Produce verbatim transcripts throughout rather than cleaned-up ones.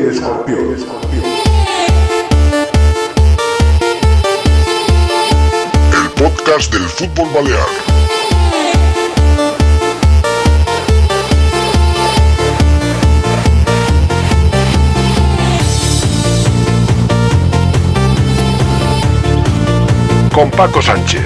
El Escorpión. El Escorpión. El podcast del fútbol balear. Con Paco Sánchez.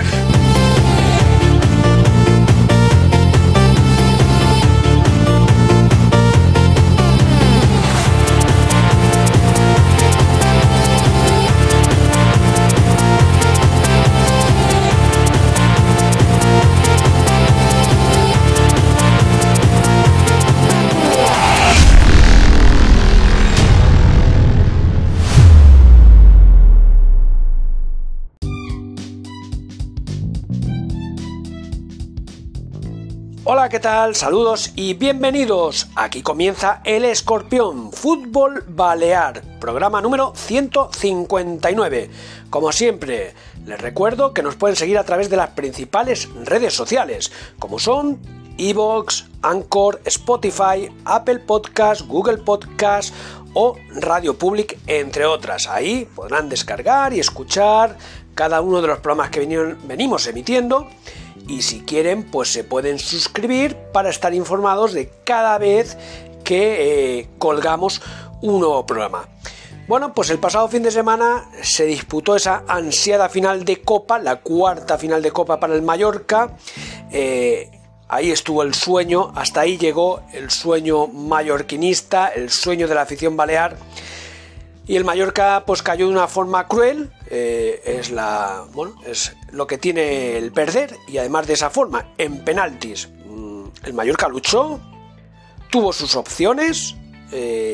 Hola, ¿qué tal? Saludos y bienvenidos. Aquí comienza El Escorpión, Fútbol Balear, programa número ciento cincuenta y nueve. Como siempre, les recuerdo que nos pueden seguir a través de las principales redes sociales, como son iVoox, Anchor, Spotify, Apple Podcast, Google Podcast o Radio Public, entre otras. Ahí podrán descargar y escuchar cada uno de los programas que venimos emitiendo. Y si quieren, pues se pueden suscribir para estar informados de cada vez que eh, colgamos un nuevo programa. Bueno, pues el pasado fin de semana se disputó esa ansiada final de Copa, la cuarta final de Copa para el Mallorca. Eh, ahí estuvo el sueño, hasta ahí llegó el sueño mallorquinista, el sueño de la afición balear. Y el Mallorca pues cayó de una forma cruel, eh, es la bueno es lo que tiene el perder, y además de esa forma, en penaltis, el Mallorca luchó, tuvo sus opciones, eh,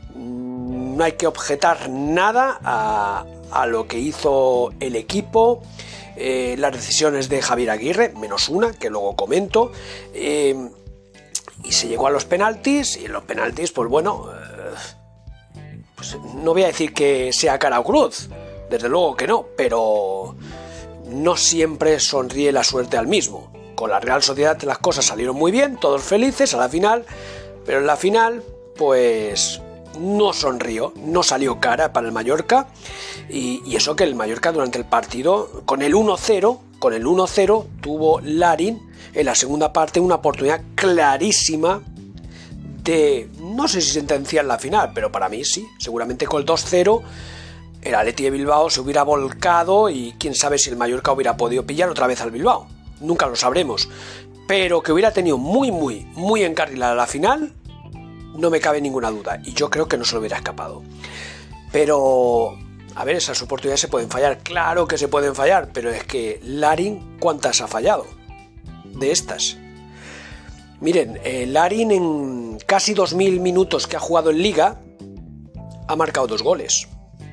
no hay que objetar nada a, a lo que hizo el equipo, eh, las decisiones de Javier Aguirre, menos una, que luego comento, eh, y se llegó a los penaltis, y en los penaltis, pues bueno... Eh, Pues no voy a decir que sea cara o cruz, desde luego que no, pero no siempre sonríe la suerte al mismo. Con la Real Sociedad las cosas salieron muy bien, todos felices a la final, pero en la final pues no sonrió, no salió cara para el Mallorca, y, y eso que el Mallorca durante el partido, con el uno cero, con el uno cero tuvo Larin en la segunda parte una oportunidad clarísima de, no sé si sentenciar la final, pero para mí sí, seguramente con el dos cero el Athletic de Bilbao se hubiera volcado y quién sabe si el Mallorca hubiera podido pillar otra vez al Bilbao, nunca lo sabremos, pero que hubiera tenido muy muy muy encarrilada la final, no me cabe ninguna duda, y yo creo que no se lo hubiera escapado. Pero, a ver, esas oportunidades se pueden fallar, claro que se pueden fallar, pero es que Larin, ¿cuántas ha fallado de estas? Miren, eh, Larin en casi dos mil minutos que ha jugado en Liga ha marcado dos goles.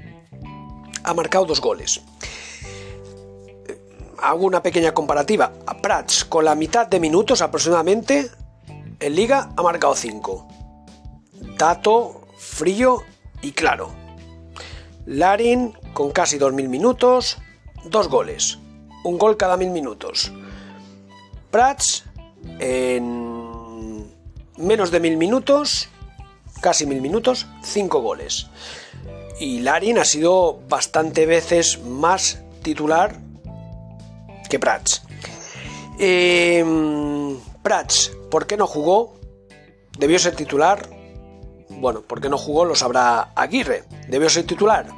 Ha marcado dos goles. Eh, hago una pequeña comparativa. A Prats, con la mitad de minutos aproximadamente, en Liga ha marcado cinco. Dato frío y claro. Larin, con casi dos mil minutos, dos goles. Un gol cada mil minutos. Prats, en menos de mil minutos, casi mil minutos, cinco goles. Y Larin ha sido bastante veces más titular que Prats. Eh, Prats, ¿por qué no jugó? ¿Debió ser titular? Bueno, ¿por qué no jugó? Lo sabrá Aguirre. ¿Debió ser titular?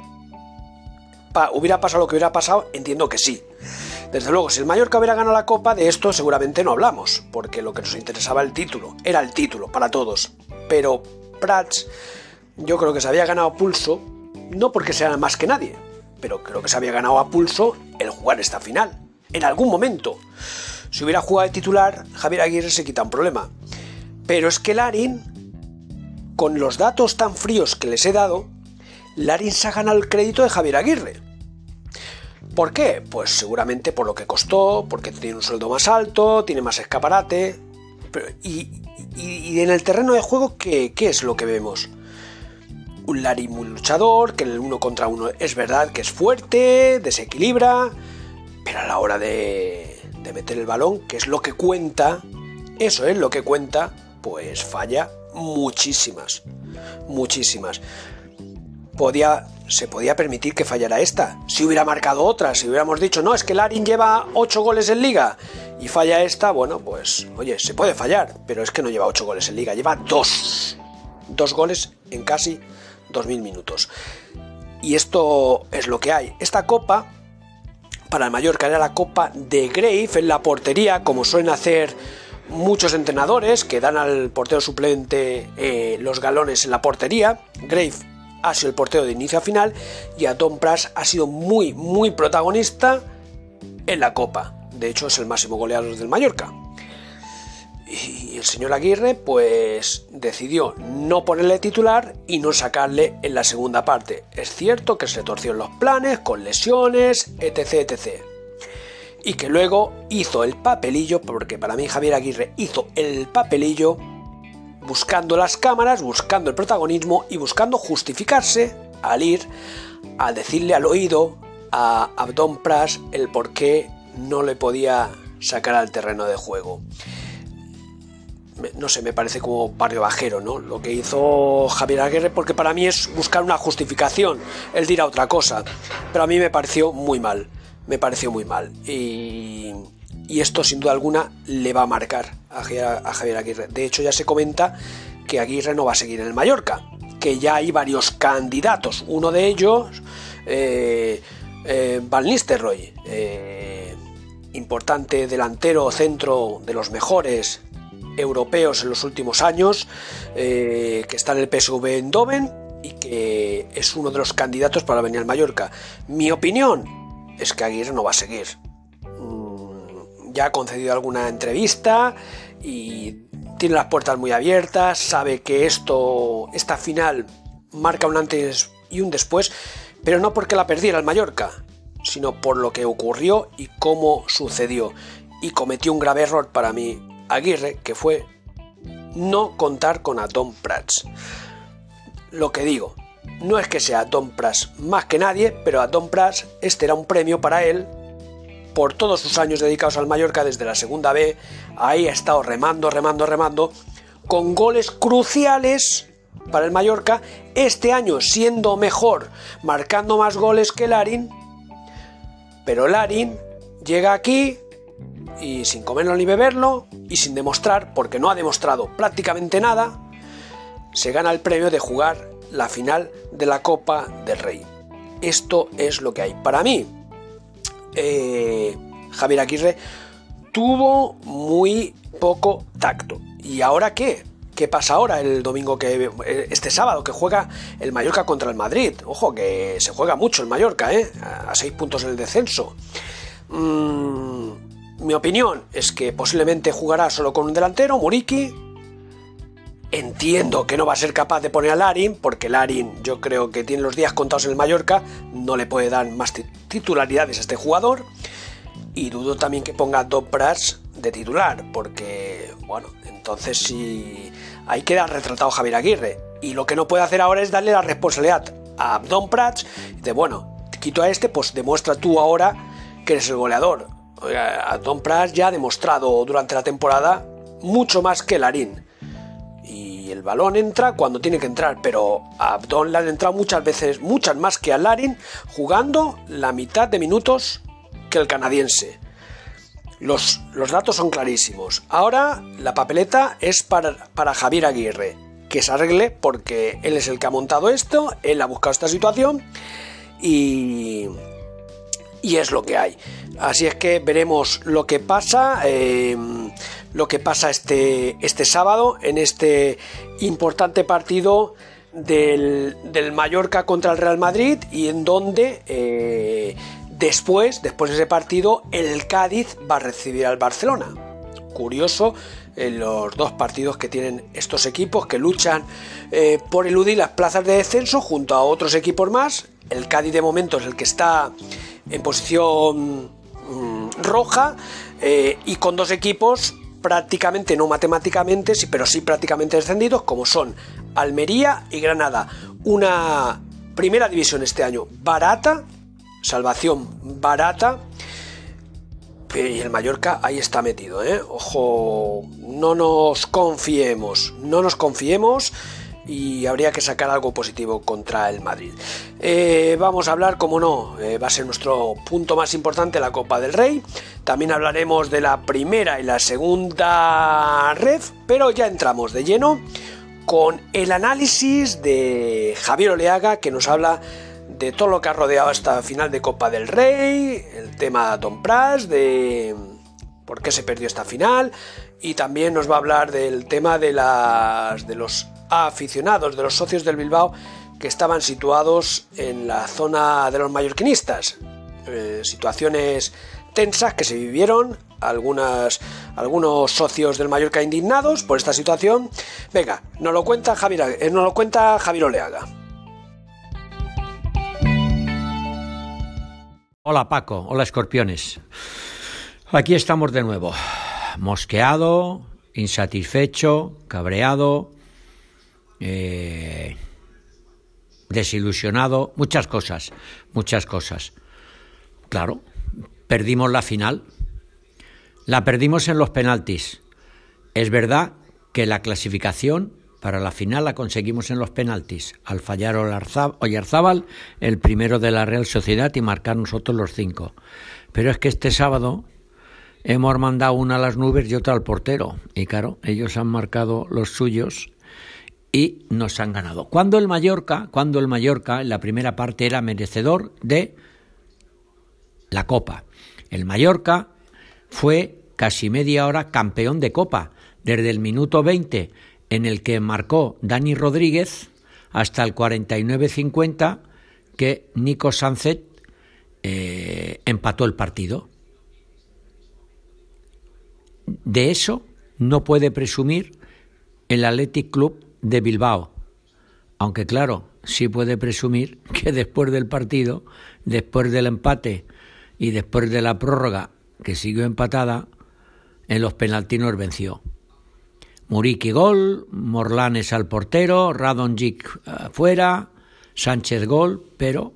Pa, ¿Hubiera pasado lo que hubiera pasado? Entiendo que sí. Desde luego, si el Mallorca hubiera ganado la Copa, de esto seguramente no hablamos, porque lo que nos interesaba el título, era el título para todos. Pero Prats, yo creo que se había ganado a pulso, no porque sea más que nadie, pero creo que se había ganado a pulso el jugar esta final, en algún momento. Si hubiera jugado de titular, Javier Aguirre se quita un problema. Pero es que Larin, con los datos tan fríos que les he dado, Larin se ha ganado el crédito de Javier Aguirre. ¿Por qué? Pues seguramente por lo que costó, porque tiene un sueldo más alto, tiene más escaparate. Pero, y, y, y en el terreno de juego, ¿qué, qué es lo que vemos? Un Larin muy luchador, que en el uno contra uno es verdad que es fuerte, desequilibra, pero a la hora de, de meter el balón, que es lo que cuenta, eso es lo que cuenta, pues falla muchísimas, muchísimas. podía, se podía permitir que fallara esta. Si hubiera marcado otra, si hubiéramos dicho, no, es que Larin lleva ocho goles en Liga y falla esta, bueno, pues, oye, se puede fallar, pero es que no lleva ocho goles en Liga, lleva dos. Dos goles en casi dos mil minutos. Y esto es lo que hay. Esta copa, para el Mallorca, era la copa de Grave en la portería, como suelen hacer muchos entrenadores, que dan al portero suplente eh, los galones en la portería. Grave ha sido el portero de inicio a final y Adon Prats ha sido muy, muy protagonista en la copa. De hecho, es el máximo goleador del Mallorca. Y el señor Aguirre pues decidió no ponerle titular y no sacarle en la segunda parte. Es cierto que se torció en los planes, con lesiones, etc, etcétera. Y que luego hizo el papelillo, porque para mí Javier Aguirre hizo el papelillo buscando las cámaras, buscando el protagonismo y buscando justificarse al ir a decirle al oído a Adon Prats el por qué no le podía sacar al terreno de juego. No sé, me parece como barrio bajero, ¿no? Lo que hizo Javier Aguirre, porque para mí es buscar una justificación. Él dirá otra cosa, pero a mí me pareció muy mal. Me pareció muy mal. Y, y esto, sin duda alguna, le va a marcar a, a Javier Aguirre. De hecho, ya se comenta que Aguirre no va a seguir en el Mallorca, que ya hay varios candidatos. Uno de ellos, eh, eh, Van Nistelrooy, eh, importante delantero centro de los mejores europeos en los últimos años, eh, que está en el P S V Eindhoven y que es uno de los candidatos para venir al Mallorca. Mi opinión es que Aguirre no va a seguir. Mm, ya ha concedido alguna entrevista y tiene las puertas muy abiertas, sabe que esto, esta final marca un antes y un después, pero no porque la perdiera el Mallorca, sino por lo que ocurrió y cómo sucedió. Y cometió un grave error para mí Aguirre, que fue no contar con Adon Prats. Lo que digo, no es que sea Adon Prats más que nadie, pero Adon Prats, este era un premio para él por todos sus años dedicados al Mallorca desde la segunda B. Ahí ha estado remando, remando, remando, con goles cruciales para el Mallorca, este año siendo mejor, marcando más goles que Larin, pero Larin llega aquí y sin comerlo ni beberlo y sin demostrar, porque no ha demostrado prácticamente nada, se gana el premio de jugar la final de la Copa del Rey. Esto es lo que hay. Para mí, eh, Javier Aguirre tuvo muy poco tacto. ¿Y ahora qué? ¿Qué pasa ahora el domingo, que este sábado, que juega el Mallorca contra el Madrid? Ojo, que se juega mucho el Mallorca, ¿eh? A seis puntos en el descenso. Mm, mi opinión es que posiblemente jugará solo con un delantero, Muriqui. Entiendo que no va a ser capaz de poner a Larin, porque Larin yo creo que tiene los días contados en el Mallorca, no le puede dar más titularidades a este jugador. Y dudo también que ponga a Adon Prats de titular, porque, bueno, entonces sí, ahí queda retratado Javier Aguirre. Y lo que no puede hacer ahora es darle la responsabilidad a Adon Prats de, bueno, te quito a este, pues demuestra tú ahora que eres el goleador. Adon Prats ya ha demostrado durante la temporada mucho más que Larin. Y el balón entra cuando tiene que entrar, pero a Adon le han entrado muchas veces, muchas más que a Larin, jugando la mitad de minutos que el canadiense. Los, los datos son clarísimos. Ahora la papeleta es para, para Javier Aguirre, que se arregle, porque él es el que ha montado esto, él ha buscado esta situación y, y es lo que hay. Así es que veremos lo que pasa, eh, lo que pasa este, este sábado en este importante partido del, del Mallorca contra el Real Madrid, y en donde eh, Después, después de ese partido, el Cádiz va a recibir al Barcelona. Curioso, eh, los dos partidos que tienen estos equipos, que luchan eh, por eludir las plazas de descenso junto a otros equipos más. El Cádiz de momento es el que está en posición mmm, roja, eh, y con dos equipos prácticamente, no matemáticamente, sí, pero sí prácticamente descendidos, como son Almería y Granada. Una primera división este año barata, salvación barata, y el Mallorca ahí está metido, ¿eh? Ojo, no nos confiemos, no nos confiemos, y habría que sacar algo positivo contra el Madrid. Eh, vamos a hablar, como no, eh, va a ser nuestro punto más importante, la Copa del Rey. También hablaremos de la primera y la segunda ref, pero ya entramos de lleno con el análisis de Javier Oleaga, que nos habla de todo lo que ha rodeado esta final de Copa del Rey, el tema Don Pras, de por qué se perdió esta final, y también nos va a hablar del tema de, las, de los aficionados, de los socios del Bilbao que estaban situados en la zona de los mallorquinistas. Eh, situaciones tensas que se vivieron, algunas, algunos socios del Mallorca indignados por esta situación. Venga, nos lo cuenta Javier, eh, nos lo cuenta Javier Oleaga. Hola Paco, hola escorpiones. Aquí estamos de nuevo, mosqueado, insatisfecho, cabreado, eh, desilusionado, muchas cosas, muchas cosas. Claro, perdimos la final, la perdimos en los penaltis. Es verdad que la clasificación para la final la conseguimos en los penaltis, al fallar Oyarzábal, el primero de la Real Sociedad, y marcar nosotros los cinco. Pero es que este sábado hemos mandado una a las nubes y otra al portero. Y claro, ellos han marcado los suyos y nos han ganado. Cuando el Mallorca, cuando el Mallorca en la primera parte era merecedor de la Copa. El Mallorca fue casi media hora campeón de Copa, desde el minuto veinte en el que marcó Dani Rodríguez hasta el cuarenta y nueve cincuenta que Nico Sánchez eh, empató el partido. De eso no puede presumir el Athletic Club de Bilbao, aunque claro, sí puede presumir que después del partido, después del empate y después de la prórroga, que siguió empatada, en los penaltis nos venció. Muriqui gol, Morlanes al portero, Radonjic uh, fuera, Sánchez gol, pero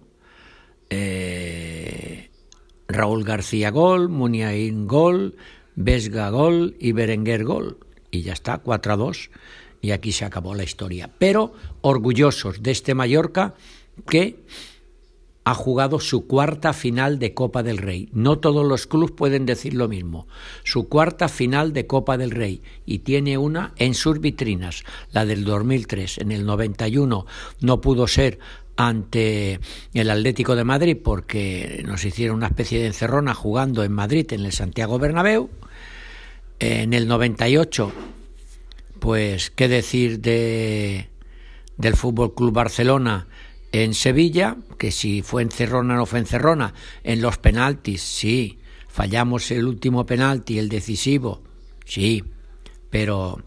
eh, Raúl García gol, Muniain gol, Vesga gol y Berenguer gol. Y ya está, cuatro a dos, y aquí se acabó la historia. Pero orgullosos de este Mallorca que ha jugado su cuarta final de Copa del Rey. No todos los clubes pueden decir lo mismo. Su cuarta final de Copa del Rey, y tiene una en sus vitrinas, la del dos mil tres. En el noventa y uno no pudo ser ante el Atlético de Madrid porque nos hicieron una especie de encerrona jugando en Madrid, en el Santiago Bernabéu. En el noventa y ocho, pues qué decir de del F C Barcelona en Sevilla, que si fue encerrona o no fue encerrona. En los penaltis, sí, fallamos el último penalti, el decisivo, sí, pero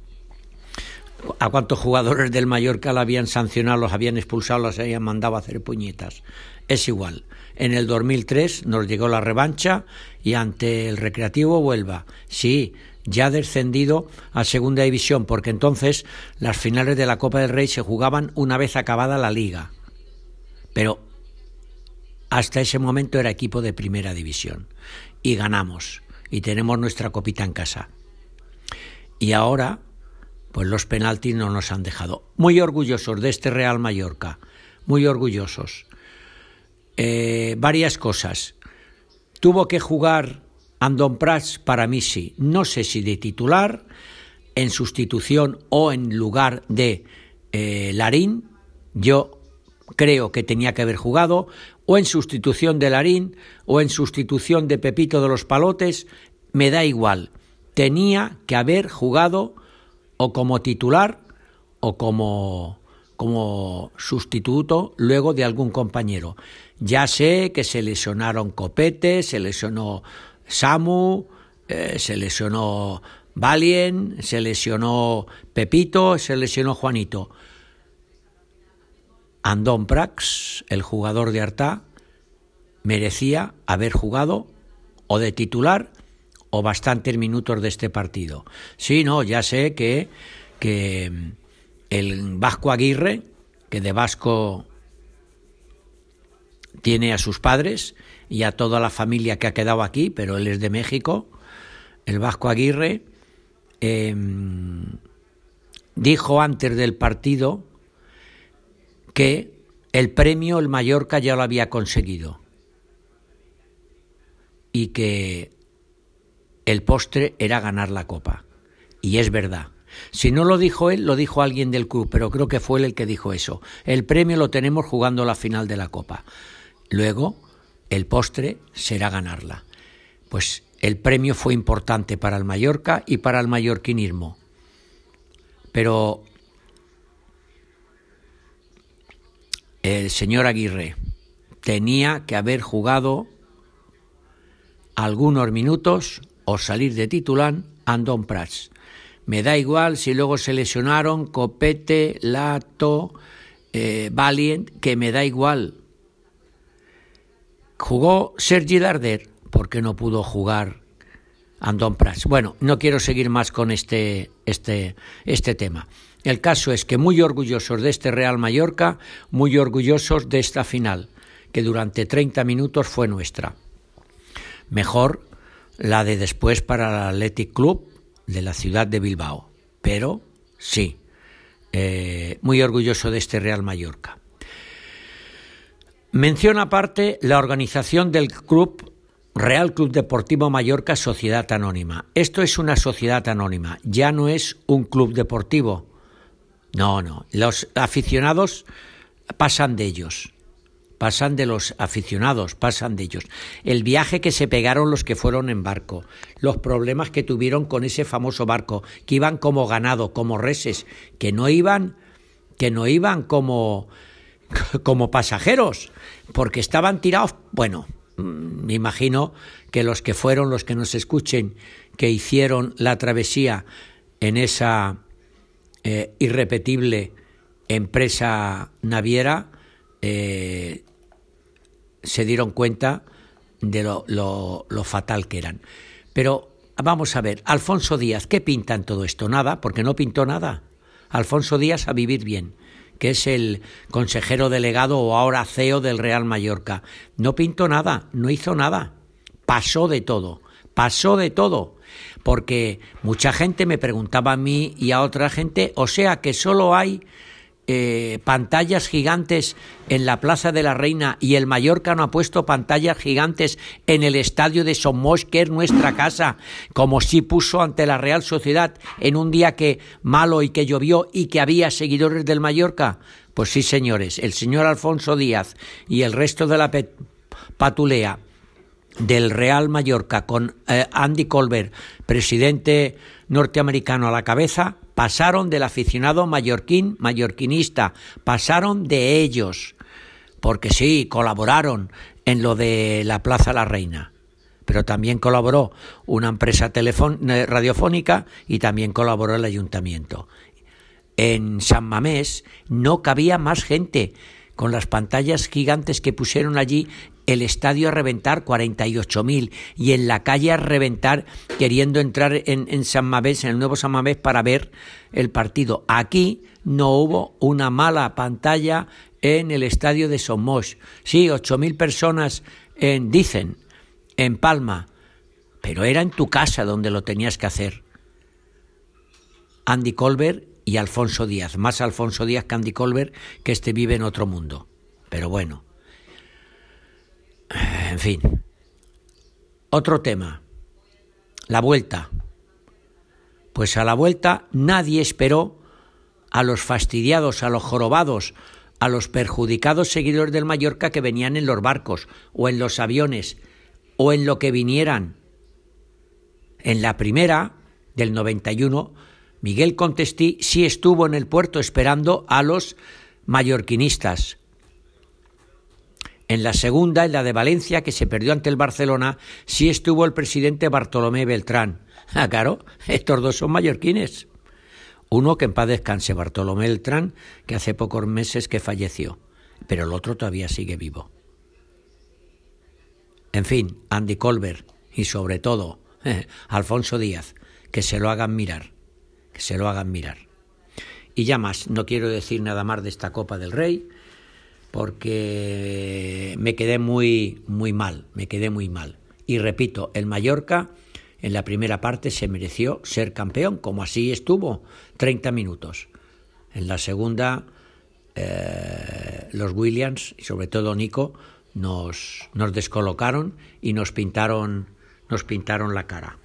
¿a cuántos jugadores del Mallorca la habían sancionado, los habían expulsado, los habían mandado a hacer puñetas? Es igual. En el dos mil tres nos llegó la revancha y ante el Recreativo Huelva, sí, ya descendido a segunda división, porque entonces las finales de la Copa del Rey se jugaban una vez acabada la liga. Pero hasta ese momento era equipo de primera división y ganamos y tenemos nuestra copita en casa. Y ahora, pues los penaltis no nos han dejado. Muy orgullosos de este Real Mallorca, muy orgullosos. Eh, varias cosas. Tuvo que jugar Andón Prats, para mí sí. No sé si de titular, en sustitución o en lugar de eh, Larín. Yo creo que tenía que haber jugado o en sustitución de Larín o en sustitución de Pepito de los Palotes, me da igual. Tenía que haber jugado o como titular o como, como sustituto luego de algún compañero. Ya sé que se lesionaron Copete, se lesionó Samu, eh, se lesionó Valien, se lesionó Pepito, se lesionó Juanito. Andón Prats, el jugador de Artà, merecía haber jugado o de titular o bastantes minutos de este partido. Sí, no, ya sé que, que el Vasco Aguirre, que de vasco tiene a sus padres y a toda la familia que ha quedado aquí, pero él es de México, el Vasco Aguirre eh, dijo antes del partido que el premio el Mallorca ya lo había conseguido y que el postre era ganar la Copa. Y es verdad. Si no lo dijo él, lo dijo alguien del club, pero creo que fue él el que dijo eso. El premio lo tenemos jugando la final de la Copa. Luego, el postre será ganarla. Pues el premio fue importante para el Mallorca y para el mallorquinismo. Pero el señor Aguirre tenía que haber jugado algunos minutos o salir de titular a Andón Prats. Me da igual si luego se lesionaron Copete, Lato, eh, Valient, que me da igual. Jugó Sergi Darder porque no pudo jugar Andón Prats. Bueno, no quiero seguir más con este, este, este tema. El caso es que muy orgullosos de este Real Mallorca, muy orgullosos de esta final, que durante treinta minutos fue nuestra. Mejor la de después para el Athletic Club de la ciudad de Bilbao, pero sí, eh, muy orgulloso de este Real Mallorca. Mención aparte la organización del club Real Club Deportivo Mallorca Sociedad Anónima. Esto es una sociedad anónima, ya no es un club deportivo. No, no, los aficionados pasan de ellos. Pasan de los aficionados, pasan de ellos. El viaje que se pegaron los que fueron en barco, los problemas que tuvieron con ese famoso barco, que iban como ganado, como reses, que no iban, que no iban como, como pasajeros, porque estaban tirados. Bueno, me imagino que los que fueron, los que nos escuchen, que hicieron la travesía en esa eh, irrepetible empresa naviera, eh, se dieron cuenta de lo, lo, lo fatal que eran. Pero vamos a ver, Alfonso Díaz, ¿qué pinta en todo esto? Nada, porque no pintó nada. Alfonso Díaz a vivir bien, que es el consejero delegado o ahora C E O del Real Mallorca. No pintó nada, no hizo nada. Pasó de todo, pasó de todo. Porque mucha gente me preguntaba a mí y a otra gente, o sea que solo hay Eh, pantallas gigantes en la Plaza de la Reina y el Mallorca no ha puesto pantallas gigantes en el estadio de Somos, que es nuestra casa, como sí puso ante la Real Sociedad en un día que malo y que llovió y que había seguidores del Mallorca. Pues sí, señores, el señor Alfonso Díaz y el resto de la pet- patulea del Real Mallorca con eh, Andy Colbert, presidente norteamericano a la cabeza, pasaron del aficionado mallorquín, mallorquinista, pasaron de ellos, porque sí, colaboraron en lo de la Plaza La Reina, pero también colaboró una empresa telefón, radiofónica y también colaboró el ayuntamiento. En San Mamés no cabía más gente, con las pantallas gigantes que pusieron allí, el estadio a reventar, cuarenta y ocho mil, y en la calle a reventar, queriendo entrar en, en San Mamés, en el nuevo San Mamés, para ver el partido. Aquí no hubo una mala pantalla en el estadio de Somos. Sí, ocho mil personas, en, dicen, en Palma, pero era en tu casa donde lo tenías que hacer. Andy Colbert y Alfonso Díaz, más Alfonso Díaz que Andy Colbert, que este vive en otro mundo. Pero bueno, en fin. Otro tema, la vuelta. Pues a la vuelta nadie esperó a los fastidiados, a los jorobados, a los perjudicados seguidores del Mallorca que venían en los barcos o en los aviones o en lo que vinieran. En la primera, del noventa y uno, Miguel Contestí sí estuvo en el puerto esperando a los mallorquinistas. En la segunda, en la de Valencia, que se perdió ante el Barcelona, sí estuvo el presidente Bartolomé Beltrán. Ah, claro, estos dos son mallorquines. Uno que en paz descanse, Bartolomé Beltrán, que hace pocos meses que falleció, pero el otro todavía sigue vivo. En fin, Andy Colbert y sobre todo eh, Alfonso Díaz, que se lo hagan mirar. Que se lo hagan mirar. Y ya más, no quiero decir nada más de esta Copa del Rey, porque me quedé muy, muy mal, me quedé muy mal. Y repito, el Mallorca en la primera parte se mereció ser campeón, como así estuvo, treinta minutos. En la segunda, eh, los Williams, y sobre todo Nico, nos, nos descolocaron y nos pintaron, nos pintaron la cara.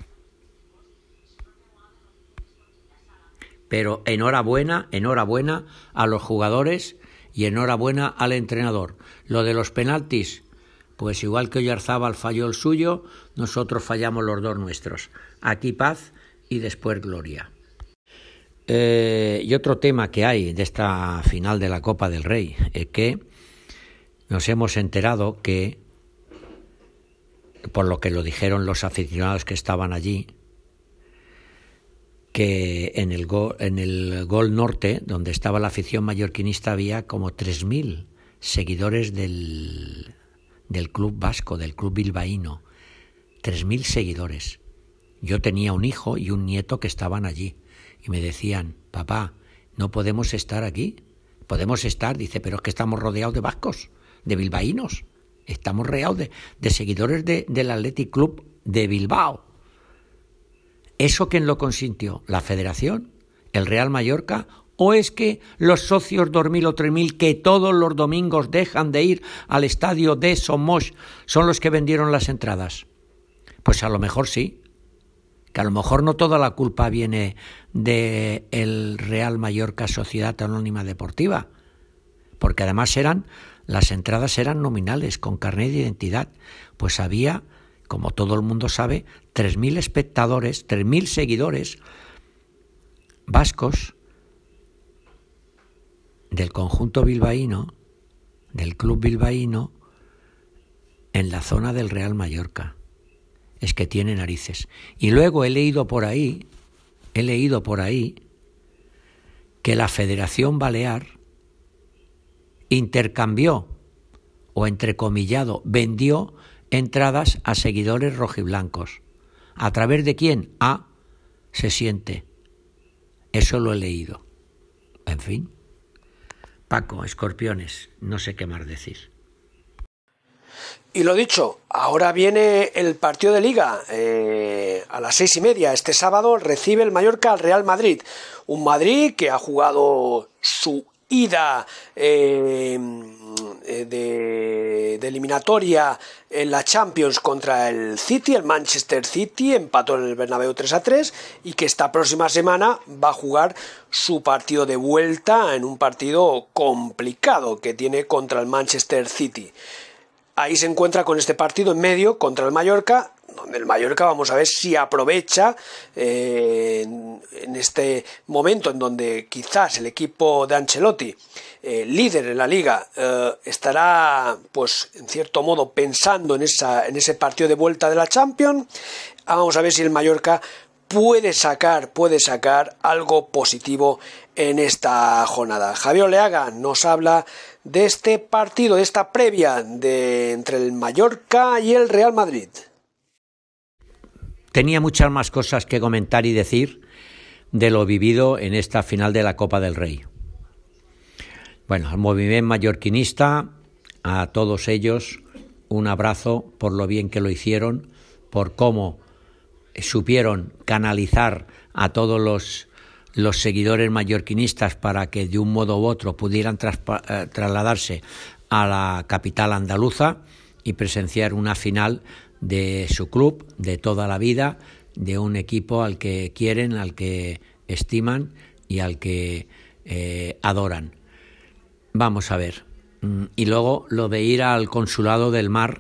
Pero enhorabuena, enhorabuena a los jugadores y enhorabuena al entrenador. Lo de los penaltis, pues igual que Oyarzábal falló el suyo, nosotros fallamos los dos nuestros. Aquí paz y después gloria. Eh, y otro tema que hay de esta final de la Copa del Rey es que nos hemos enterado que, por lo que lo dijeron los aficionados que estaban allí, que en el, gol, en el Gol Norte, donde estaba la afición mallorquinista, había como tres mil seguidores del, del club vasco, del club bilbaíno. tres mil seguidores. Yo tenía un hijo y un nieto que estaban allí y me decían, papá, no podemos estar aquí. Podemos estar, dice, pero es que estamos rodeados de vascos, de bilbaínos. Estamos rodeados de, de seguidores de, del Athletic Club de Bilbao. ¿Eso quién lo consintió? ¿La Federación? ¿El Real Mallorca? ¿O es que los socios dos mil o tres mil que todos los domingos dejan de ir al estadio de Somos son los que vendieron las entradas? Pues a lo mejor sí, que a lo mejor no toda la culpa viene del Real Mallorca Sociedad Anónima Deportiva, porque además eran las entradas eran nominales, con carnet de identidad, pues había, como todo el mundo sabe, tres mil espectadores, tres mil seguidores vascos del conjunto bilbaíno, del club bilbaíno, en la zona del Real Mallorca. Es que tiene narices. Y luego he leído por ahí, he leído por ahí, que la Federación Balear intercambió, o entrecomillado, vendió entradas a seguidores rojiblancos. ¿A través de quién? Ah, se siente. Eso lo he leído. En fin. Paco, Escorpiones, no sé qué más decir. Y lo dicho, ahora viene el partido de Liga eh, a las seis y media. Este sábado recibe el Mallorca al Real Madrid. Un Madrid que ha jugado su ida eh, de, de eliminatoria en la Champions contra el City, el Manchester City, empató en el Bernabéu tres a tres, y que esta próxima semana va a jugar su partido de vuelta en un partido complicado que tiene contra el Manchester City. Ahí se encuentra con este partido en medio contra el Mallorca, donde el Mallorca vamos a ver si aprovecha eh, en, en este momento en donde quizás el equipo de Ancelotti, eh, líder en la Liga, eh, estará pues en cierto modo pensando en, esa, en ese partido de vuelta de la Champions. Vamos a ver si el Mallorca puede sacar, puede sacar algo positivo en esta jornada. Javier Oleaga nos habla de este partido, de esta previa de entre el Mallorca y el Real Madrid. Tenía muchas más cosas que comentar y decir de lo vivido en esta final de la Copa del Rey. Bueno, al movimiento mallorquinista, a todos ellos, un abrazo por lo bien que lo hicieron, por cómo supieron canalizar a todos los, los seguidores mallorquinistas para que de un modo u otro pudieran traspa, eh, trasladarse a la capital andaluza y presenciar una final de su club, de toda la vida, de un equipo al que quieren, al que estiman y al que eh, adoran. Vamos a ver. Y luego lo de ir al Consulado del Mar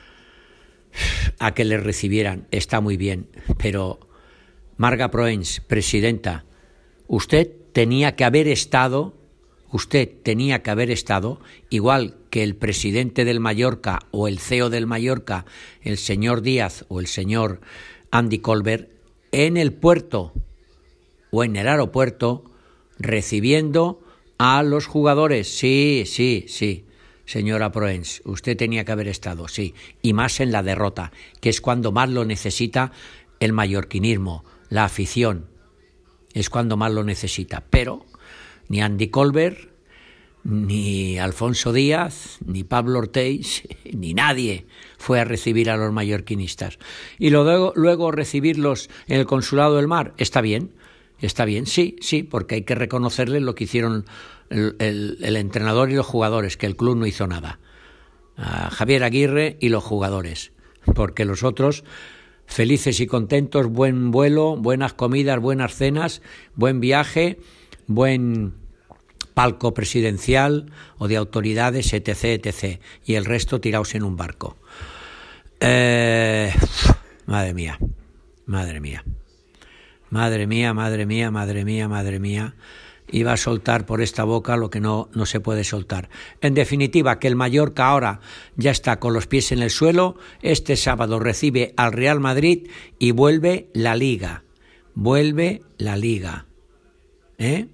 a que les recibieran, está muy bien, pero Marga Proens, presidenta, usted tenía que haber estado, usted tenía que haber estado, igual que el presidente del Mallorca o el C E O del Mallorca, el señor Díaz o el señor Andy Colbert, en el puerto o en el aeropuerto recibiendo a los jugadores. Sí, sí, sí. Señora Proens, usted tenía que haber estado, sí, y más en la derrota, que es cuando más lo necesita el mallorquinismo, la afición, es cuando más lo necesita. Pero ni Andy Colbert, ni Alfonso Díaz, ni Pablo Ortiz, ni nadie fue a recibir a los mallorquinistas. Y luego, luego recibirlos en el Consulado del Mar, está bien, Está bien, sí, sí, porque hay que reconocerles lo que hicieron el, el, el entrenador y los jugadores, que el club no hizo nada. A Javier Aguirre y los jugadores, porque los otros, felices y contentos, buen vuelo, buenas comidas, buenas cenas, buen viaje, buen palco presidencial o de autoridades, etc, etcétera, y el resto tirados en un barco. Eh, madre mía, madre mía, madre mía, madre mía, madre mía, madre mía. Iba a soltar por esta boca lo que no, no se puede soltar. En definitiva, que el Mallorca ahora ya está con los pies en el suelo. Este sábado recibe al Real Madrid y vuelve la Liga. Vuelve la Liga. ¿Eh?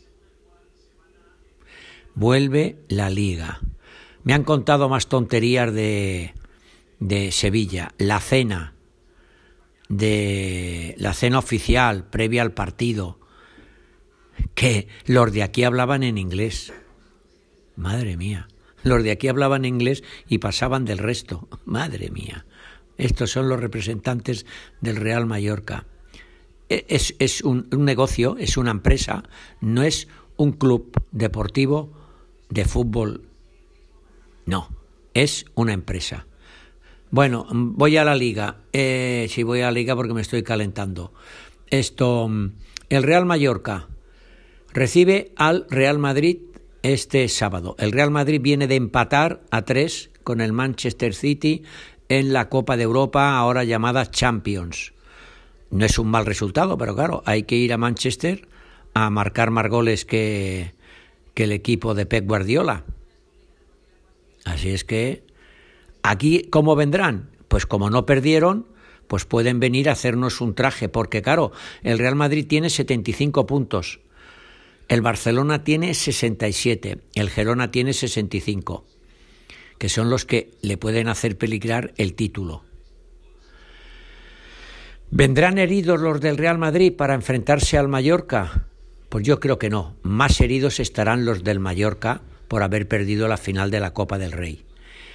Vuelve la Liga. Me han contado más tonterías de, de Sevilla. La cena. De la cena oficial previa al partido. Que los de aquí hablaban en inglés. Madre mía. Los de aquí hablaban inglés y pasaban del resto. Madre mía. Estos son los representantes del Real Mallorca. Es, es un, un negocio, es una empresa, no es un club deportivo de fútbol. No, es una empresa. Bueno, voy a la Liga. Eh, sí, voy a la Liga porque me estoy calentando. Esto, el Real Mallorca recibe al Real Madrid este sábado. El Real Madrid viene de empatar a tres con el Manchester City en la Copa de Europa, ahora llamada Champions. No es un mal resultado, pero claro, hay que ir a Manchester a marcar más goles que, que el equipo de Pep Guardiola. Así es que aquí, ¿cómo vendrán? Pues como no perdieron, pues pueden venir a hacernos un traje, porque claro, el Real Madrid tiene setenta y cinco puntos. El Barcelona tiene sesenta y siete, el Girona tiene sesenta y cinco, que son los que le pueden hacer peligrar el título. ¿Vendrán heridos los del Real Madrid para enfrentarse al Mallorca? Pues yo creo que no. Más heridos estarán los del Mallorca por haber perdido la final de la Copa del Rey.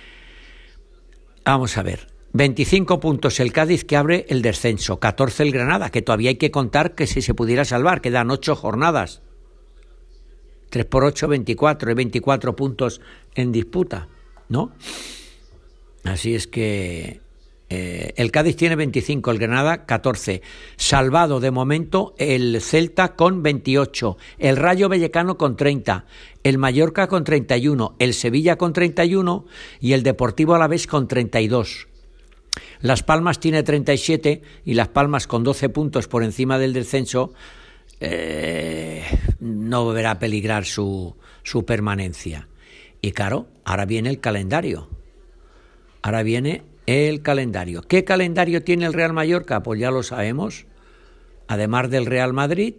Vamos a ver. veinticinco puntos el Cádiz, que abre el descenso. catorce el Granada, que todavía hay que contar que si se pudiera salvar, quedan ocho jornadas. tres por ocho, veinticuatro, y veinticuatro puntos en disputa, ¿no? Así es que eh, el Cádiz tiene veinticinco, el Granada catorce. Salvado de momento el Celta con veintiocho, el Rayo Vallecano con treinta, el Mallorca con treinta y uno, el Sevilla con treinta y uno y el Deportivo Alavés con treinta y dos. Las Palmas tiene treinta y siete y Las Palmas con doce puntos por encima del descenso. Eh, no verá peligrar su, su permanencia. Y claro, ahora viene el calendario. Ahora viene el calendario. ¿Qué calendario tiene el Real Mallorca? Pues ya lo sabemos. Además del Real Madrid,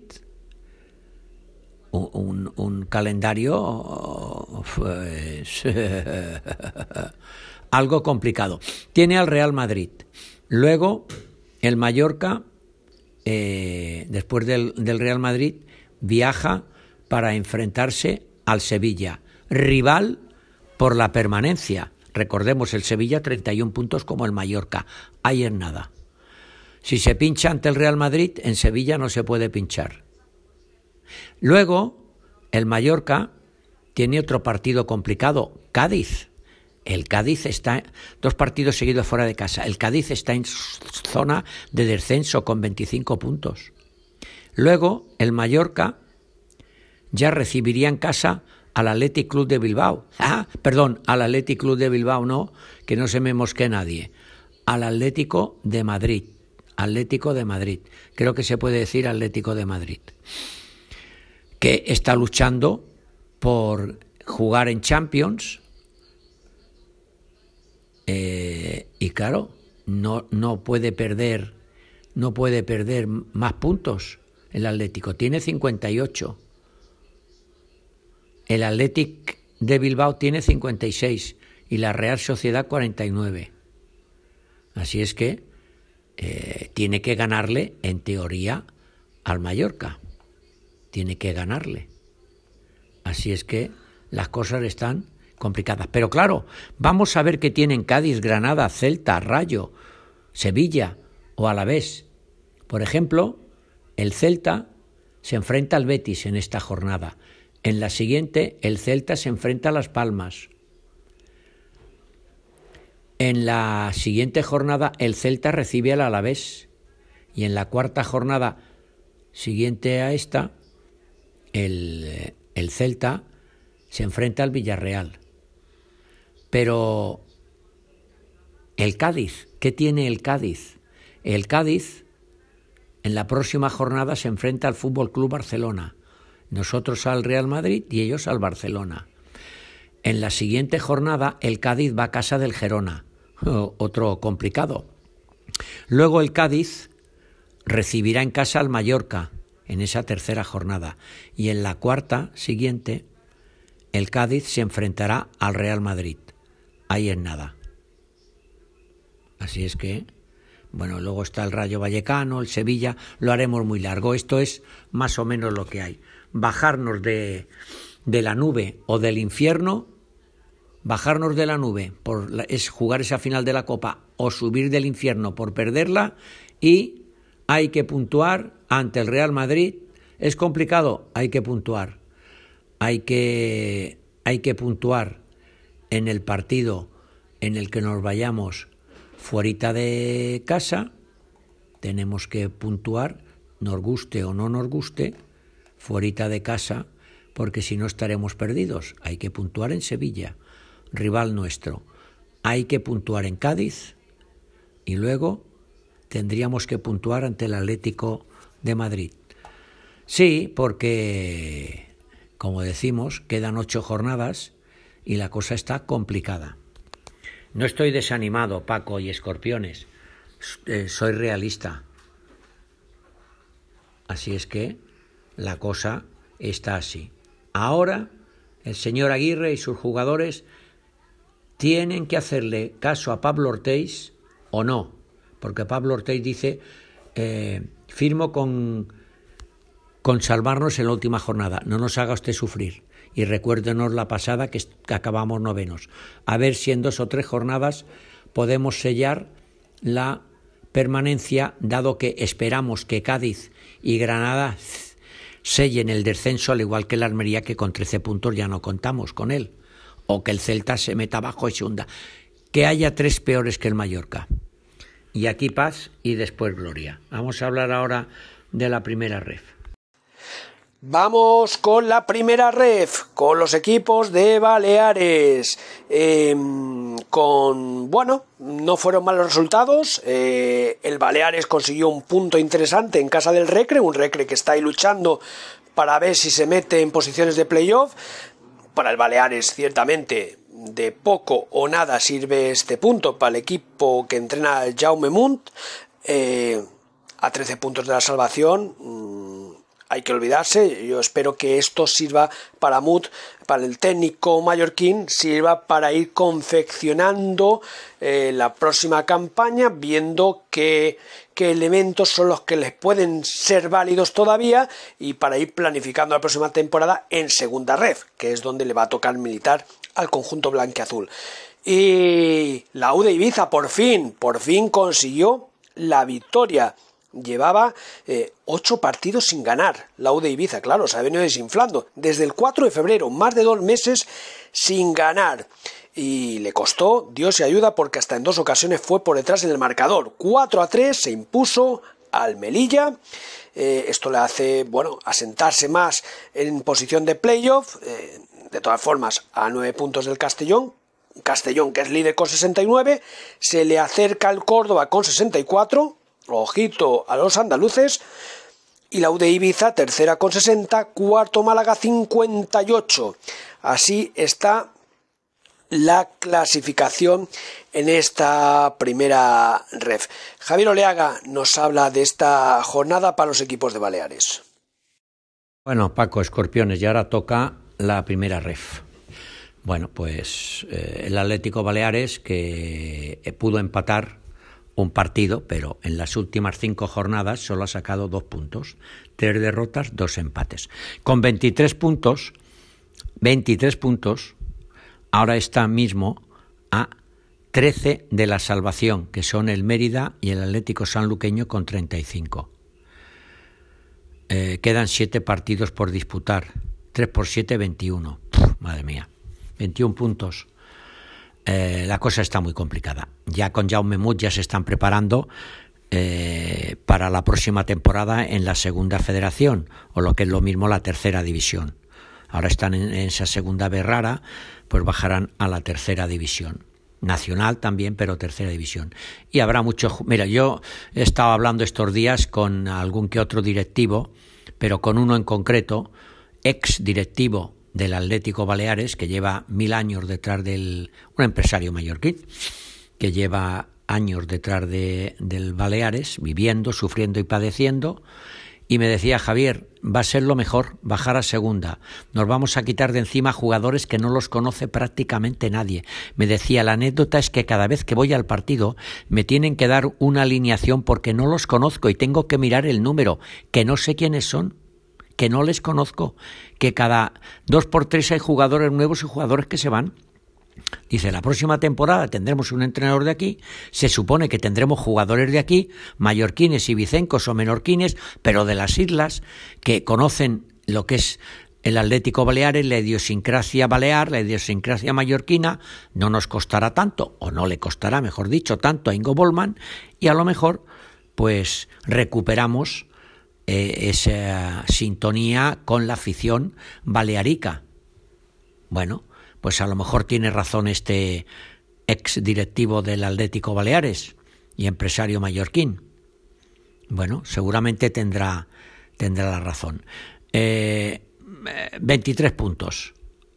un, un, un calendario pues, algo complicado. Tiene al Real Madrid. Luego el Mallorca, Eh, después del, del Real Madrid, viaja para enfrentarse al Sevilla, rival por la permanencia. Recordemos, el Sevilla treinta y uno puntos como el Mallorca. Ahí es nada. Si se pincha ante el Real Madrid, en Sevilla no se puede pinchar. Luego, el Mallorca tiene otro partido complicado, Cádiz. El Cádiz está, dos partidos seguidos fuera de casa. El Cádiz está en zona de descenso con veinticinco puntos. Luego, el Mallorca ya recibiría en casa al Athletic Club de Bilbao. Ah, perdón, al Athletic Club de Bilbao no, que no se me mosque nadie. Al Atlético de Madrid. Atlético de Madrid. Creo que se puede decir Atlético de Madrid. Que está luchando por jugar en Champions. Eh, y claro, no, no puede perder, no puede perder más puntos. El Atlético tiene cincuenta y ocho. El Athletic de Bilbao tiene cincuenta y seis y la Real Sociedad cuarenta y nueve. Así es que eh, tiene que ganarle, en teoría, al Mallorca. Tiene que ganarle. Así es que las cosas están complicadas. Pero claro, vamos a ver qué tienen Cádiz, Granada, Celta, Rayo, Sevilla o Alavés. Por ejemplo, el Celta se enfrenta al Betis en esta jornada. En la siguiente, el Celta se enfrenta a Las Palmas. En la siguiente jornada, el Celta recibe al Alavés. Y en la cuarta jornada siguiente a esta, el, el Celta se enfrenta al Villarreal. Pero el Cádiz, ¿qué tiene el Cádiz? El Cádiz en la próxima jornada se enfrenta al F C Barcelona. Nosotros al Real Madrid y ellos al Barcelona. En la siguiente jornada el Cádiz va a casa del Gerona, otro complicado. Luego el Cádiz recibirá en casa al Mallorca en esa tercera jornada. Y en la cuarta siguiente el Cádiz se enfrentará al Real Madrid. Ahí es nada. Así es que, bueno, luego está el Rayo Vallecano, el Sevilla, lo haremos muy largo. Esto es más o menos lo que hay. Bajarnos de, de la nube o del infierno, bajarnos de la nube por la, es jugar esa final de la Copa, o subir del infierno por perderla, y hay que puntuar ante el Real Madrid. ¿Es complicado? Hay que puntuar. Hay que, hay que puntuar en el partido en el que nos vayamos fuerita de casa. Tenemos que puntuar, nos guste o no nos guste, fuerita de casa, porque si no estaremos perdidos. Hay que puntuar en Sevilla, rival nuestro. Hay que puntuar en Cádiz y luego tendríamos que puntuar ante el Atlético de Madrid. Sí, porque, como decimos, quedan ocho jornadas y la cosa está complicada. No estoy desanimado, Paco y Escorpiones. Eh, soy realista. Así es que la cosa está así. Ahora el señor Aguirre y sus jugadores tienen que hacerle caso a Pablo Ortiz o no, porque Pablo Ortiz dice eh, firmo con, con salvarnos en la última jornada, no nos haga usted sufrir, y recuérdenos la pasada que, que acabamos novenos, a ver si en dos o tres jornadas podemos sellar la permanencia, dado que esperamos que Cádiz y Granada sellen el descenso, al igual que la Almería, que con trece puntos ya no contamos con él, o que el Celta se meta abajo y se hunda, que haya tres peores que el Mallorca. Y aquí paz y después gloria. Vamos a hablar ahora de la primera ref. Vamos con la primera ref, con los equipos de Baleares. Eh, con, bueno, no fueron malos resultados. Eh, el Baleares consiguió un punto interesante en casa del Recre, un Recre que está ahí luchando para ver si se mete en posiciones de playoff. Para el Baleares, ciertamente, de poco o nada sirve este punto para el equipo que entrena Jaume Munt. Eh, a trece puntos de la salvación, mmm, hay que olvidarse. Yo espero que esto sirva para Munt, para el técnico mallorquín, sirva para ir confeccionando eh, la próxima campaña, viendo qué, qué elementos son los que les pueden ser válidos todavía, y para ir planificando la próxima temporada en segunda ref, que es donde le va a tocar militar al conjunto blanquiazul. Y la U de Ibiza por fin, por fin consiguió la victoria. Llevaba eh, ocho partidos sin ganar la U de Ibiza, claro, se ha venido desinflando desde el cuatro de febrero, más de dos meses sin ganar, y le costó Dios y ayuda, porque hasta en dos ocasiones fue por detrás en el marcador. Cuatro a tres se impuso al Melilla. Eh, esto le hace, bueno, asentarse más en posición de playoff. Eh, de todas formas, a nueve puntos del Castellón, Castellón que es líder con sesenta y nueve, se le acerca el Córdoba con sesenta y cuatro. Ojito a los andaluces. Y la U de Ibiza, tercera con sesenta, cuarto Málaga cincuenta y ocho. Así está la clasificación en esta primera ref. Javier Oleaga nos habla de esta jornada para los equipos de Baleares. Bueno, Paco, Escorpiones, y ahora toca la primera ref. Bueno, pues eh, el Atlético Baleares, que eh, pudo empatar un partido, pero en las últimas cinco jornadas solo ha sacado dos puntos, tres derrotas, dos empates. Con veintitrés puntos, veintitrés puntos, ahora está mismo a trece de la salvación, que son el Mérida y el Atlético Sanluqueño con treinta y cinco. Eh, Eh, quedan siete partidos por disputar. tres por siete, veintiuno. Puf, madre mía. veintiún puntos. Eh, la cosa está muy complicada. Ya con Jaume Mut ya se están preparando eh, para la próxima temporada en la segunda federación, o lo que es lo mismo la tercera división. Ahora están en, en esa segunda B rara, pues bajarán a la tercera división. Nacional también, pero tercera división. Y habrá mucho... Mira, yo he estado hablando estos días con algún que otro directivo, pero con uno en concreto, ex directivo del Atlético Baleares, que lleva mil años detrás del... un empresario mallorquín, que lleva años detrás de, del Baleares, viviendo, sufriendo y padeciendo, y me decía: Javier, va a ser lo mejor bajar a segunda, nos vamos a quitar de encima jugadores que no los conoce prácticamente nadie. Me decía, la anécdota es que cada vez que voy al partido me tienen que dar una alineación porque no los conozco y tengo que mirar el número, que no sé quiénes son, que no les conozco, que cada dos por tres hay jugadores nuevos y jugadores que se van. Dice, la próxima temporada tendremos un entrenador de aquí, se supone que tendremos jugadores de aquí, mallorquines y vicencos o menorquines, pero de las islas, que conocen lo que es el Atlético Baleares, la idiosincrasia balear, la idiosincrasia mallorquina. No nos costará tanto, o no le costará, mejor dicho, tanto a Ingo Bollmann, y a lo mejor pues recuperamos eh, esa sintonía con la afición balearica. Bueno, pues a lo mejor tiene razón este ex directivo del Atlético Baleares y empresario mallorquín. Bueno, seguramente tendrá, tendrá la razón. Eh, veintitrés puntos.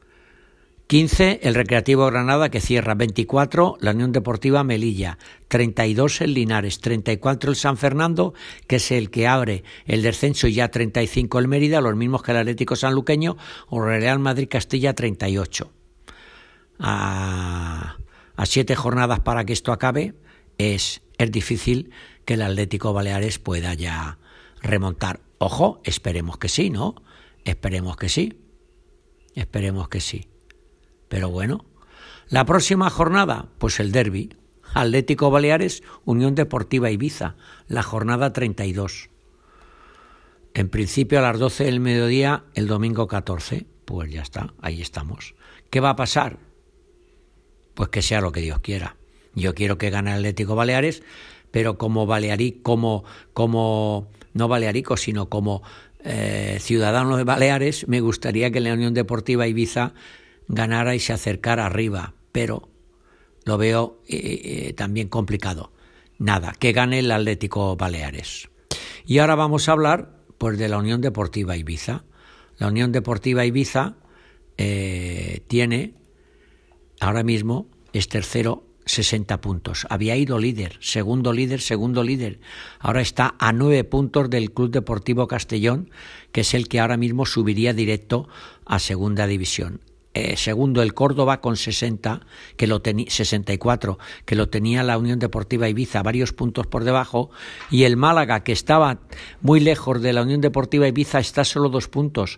quince el Recreativo Granada, que cierra. veinticuatro la Unión Deportiva Melilla. treinta y dos el Linares. treinta y cuatro el San Fernando, que es el que abre el descenso, y ya treinta y cinco el Mérida, los mismos que el Atlético Sanluqueño, o Real Madrid Castilla treinta y ocho. A, a siete jornadas para que esto acabe, es, es difícil que el Atlético Baleares pueda ya remontar. Ojo, esperemos que sí, ¿no? Esperemos que sí. Esperemos que sí. Pero bueno, la próxima jornada, pues el derbi, Atlético Baleares, Unión Deportiva Ibiza, la jornada treinta y dos. En principio a las doce del mediodía, el domingo catorce. Pues ya está, ahí estamos. ¿Qué va a pasar? Pues que sea lo que Dios quiera. Yo quiero que gane el Atlético Baleares, pero como balearí, como, como no balearico, sino como eh, ciudadano de Baleares, me gustaría que la Unión Deportiva Ibiza ganara y se acercara arriba, pero lo veo eh, eh, también complicado. Nada, que gane el Atlético Baleares. Y ahora vamos a hablar pues de la Unión Deportiva Ibiza. La Unión Deportiva Ibiza eh, tiene, ahora mismo, es tercero, sesenta puntos. Había ido líder, segundo líder, segundo líder. Ahora está a nueve puntos del Club Deportivo Castellón, que es el que ahora mismo subiría directo a segunda división. Eh, segundo el Córdoba con sesenta, que lo tenía sesenta y cuatro, que lo tenía la Unión Deportiva Ibiza varios puntos por debajo, y el Málaga, que estaba muy lejos de la Unión Deportiva Ibiza, está solo dos puntos,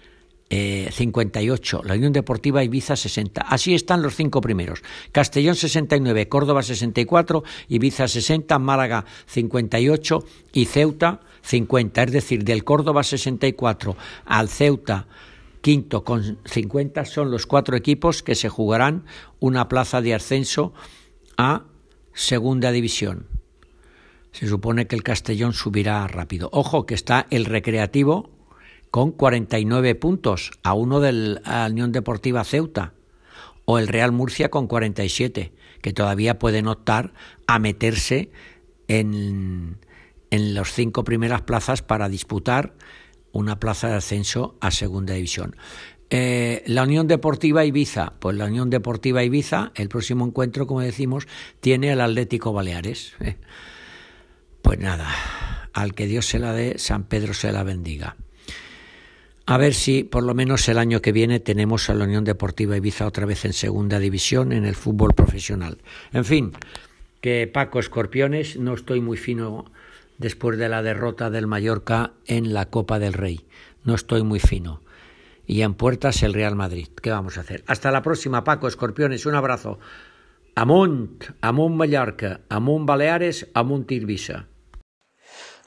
eh, cincuenta y ocho, la Unión Deportiva Ibiza sesenta. Así están los cinco primeros: Castellón sesenta y nueve, Córdoba sesenta y cuatro, Ibiza sesenta, Málaga cincuenta y ocho y Ceuta cincuenta. Es decir, del Córdoba sesenta y cuatro al Ceuta quinto con cincuenta son los cuatro equipos que se jugarán una plaza de ascenso a segunda división. Se supone que el Castellón subirá rápido. Ojo que está el Recreativo con cuarenta y nueve puntos, a uno de la Unión Deportiva Ceuta, o el Real Murcia con cuarenta y siete, que todavía pueden optar a meterse en, en las cinco primeras plazas para disputar una plaza de ascenso a segunda división. Eh, la Unión Deportiva Ibiza, pues la Unión Deportiva Ibiza, el próximo encuentro, como decimos, tiene al Atlético Baleares. Eh. Pues nada, al que Dios se la dé, San Pedro se la bendiga. A ver si por lo menos el año que viene tenemos a la Unión Deportiva Ibiza otra vez en segunda división en el fútbol profesional. En fin, que Paco Escorpiones, no estoy muy fino después de la derrota del Mallorca en la Copa del Rey. No estoy muy fino. Y en puertas el Real Madrid. ¿Qué vamos a hacer? Hasta la próxima, Paco Escorpiones. Un abrazo. Amunt, amunt Mallorca, amunt Baleares, amunt Ibiza.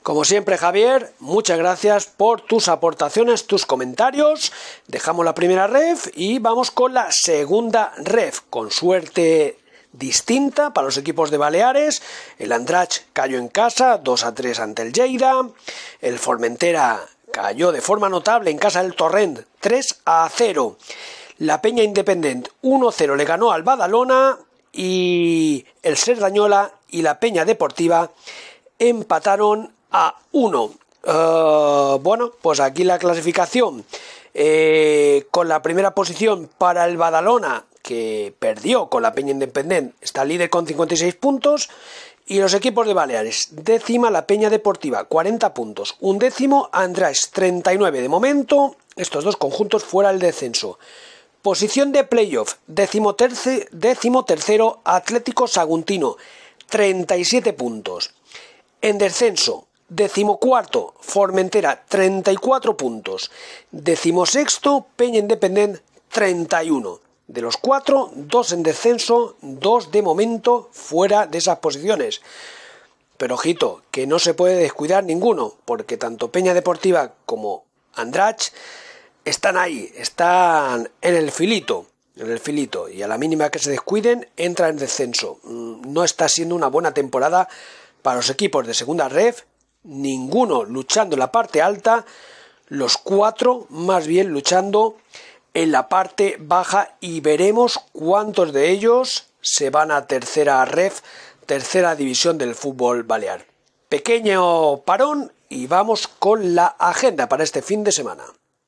Como siempre, Javier, muchas gracias por tus aportaciones, tus comentarios. Dejamos la primera ref y vamos con la segunda ref, con suerte distinta para los equipos de Baleares. El Andratx cayó en casa dos a tres ante el Lleida. El Formentera cayó de forma notable en casa del Torrent tres a cero. La Peña Independent uno a cero le ganó al Badalona y el Cerdañola y la Peña Deportiva empataron a uno. Uh, bueno, pues aquí la clasificación eh, con la primera posición para el Badalona, que perdió con la Peña Independent, está líder con cincuenta y seis puntos, y los equipos de Baleares, décima la Peña Deportiva, cuarenta puntos, undécimo Andratx, treinta y nueve de momento, estos dos conjuntos fuera del descenso. Posición de playoff, décimo, terce, décimo tercero Atlético Saguntino, treinta y siete puntos. En descenso, decimocuarto Formentera, treinta y cuatro puntos. Decimosexto Peña Independent, treinta y uno. De los cuatro, dos en descenso, dos de momento fuera de esas posiciones. Pero ojito, que no se puede descuidar ninguno, porque tanto Peña Deportiva como Andratx están ahí, están en el filito, en el filito, y a la mínima que se descuiden, entra en descenso. No está siendo una buena temporada para los equipos de segunda ref, ninguno luchando en la parte alta, los cuatro más bien luchando en la parte baja, y veremos cuántos de ellos se van a tercera ref, tercera división del fútbol balear. Pequeño parón y vamos con la agenda para este fin de semana.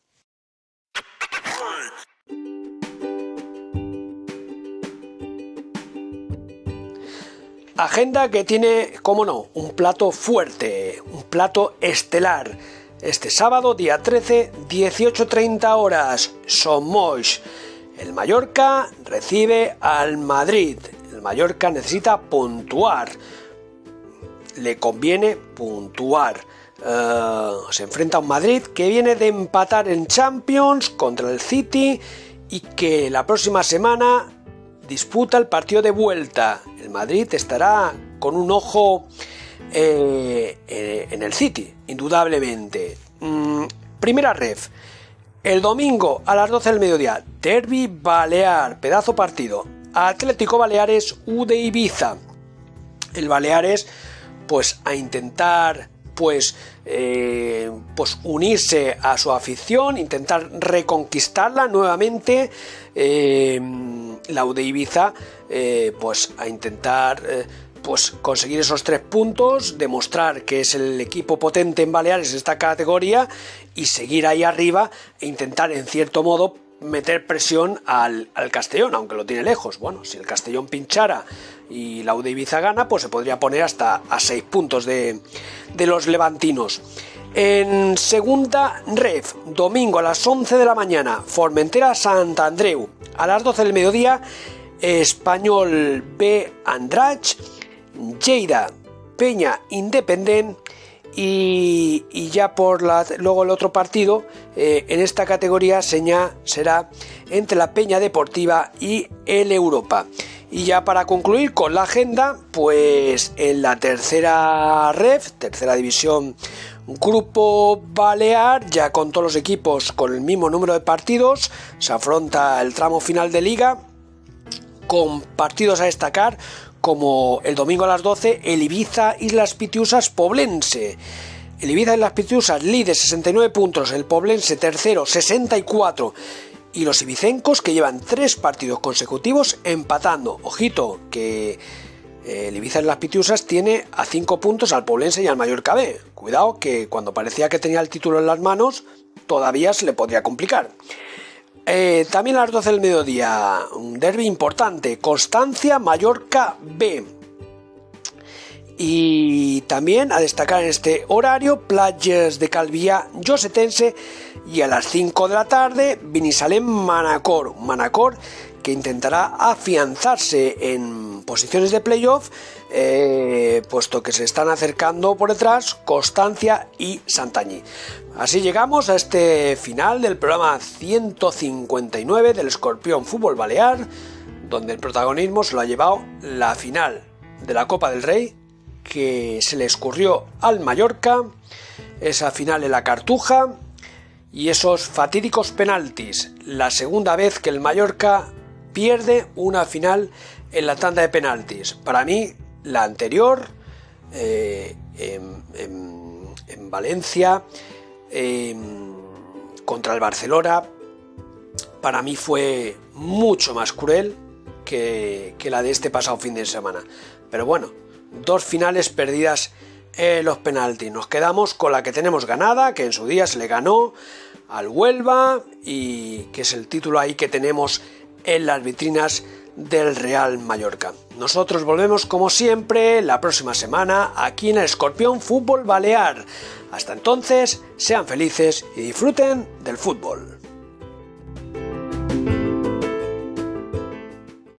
Agenda que tiene, como no, un plato fuerte, un plato estelar. Este sábado, día trece, dieciocho treinta horas, Somoix. El Mallorca recibe al Madrid. El Mallorca necesita puntuar. Le conviene puntuar. Uh, se enfrenta a un Madrid que viene de empatar en Champions contra el City y que la próxima semana disputa el partido de vuelta. El Madrid estará con un ojo eh, eh, en el City, indudablemente. Mm, primera ref. El domingo a las doce del mediodía, Derbi Balear, pedazo partido. Atlético Baleares, U de Ibiza. El Baleares, pues a intentar pues, eh, pues unirse a su afición, intentar reconquistarla nuevamente. Eh, la U de Ibiza, eh, pues a intentar eh, pues conseguir esos tres puntos, demostrar que es el equipo potente en Baleares en esta categoría y seguir ahí arriba e intentar en cierto modo meter presión al, al Castellón, aunque lo tiene lejos. Bueno, si el Castellón pinchara y la U de Ibiza gana, pues se podría poner hasta a seis puntos de, de los levantinos. En segunda ref, domingo a las once de la mañana, Formentera Sant Andreu. A las doce del mediodía, Español B Andratx, Lleida Peña Independent y, y ya por la, luego el otro partido eh, en esta categoría seña, será entre la Peña Deportiva y el Europa. Y ya para concluir con la agenda, pues en la tercera ref, tercera división, Grupo Balear, ya con todos los equipos con el mismo número de partidos, se afronta el tramo final de liga con partidos a destacar como el domingo a las doce, el Ibiza Islas Pitiusas Poblense. El Ibiza Islas Pitiusas líder sesenta y nueve puntos, el Poblense tercero sesenta y cuatro, y los ibicencos que llevan tres partidos consecutivos empatando. Ojito que el Ibiza Islas Pitiusas tiene a cinco puntos al Poblense y al Mallorca B. Cuidado que cuando parecía que tenía el título en las manos todavía se le podría complicar. Eh, también a las doce del mediodía, un derbi importante, Constancia Mallorca B. Y también a destacar en este horario, Playas de Calviá Josetense, y a las cinco de la tarde, Binissalem Manacor. Manacor que intentará afianzarse en posiciones de playoff, eh, puesto que se están acercando por detrás Constancia y Santanyí. Así llegamos a este final del programa ciento cincuenta y nueve del Escorpión Fútbol Balear, donde el protagonismo se lo ha llevado la final de la Copa del Rey que se le escurrió al Mallorca, esa final en la Cartuja y esos fatídicos penaltis, la segunda vez que el Mallorca pierde una final en la tanda de penaltis. Para mí, la anterior, eh, en, en, en Valencia, eh, contra el Barcelona, para mí fue mucho más cruel que, que la de este pasado fin de semana. Pero bueno, dos finales perdidas en los penaltis. Nos quedamos con la que tenemos ganada, que en su día se le ganó al Huelva y que es el título ahí que tenemos en las vitrinas del Real Mallorca. Nosotros volvemos como siempre la próxima semana aquí en el Escorpión Fútbol Balear. Hasta entonces, sean felices y disfruten del fútbol.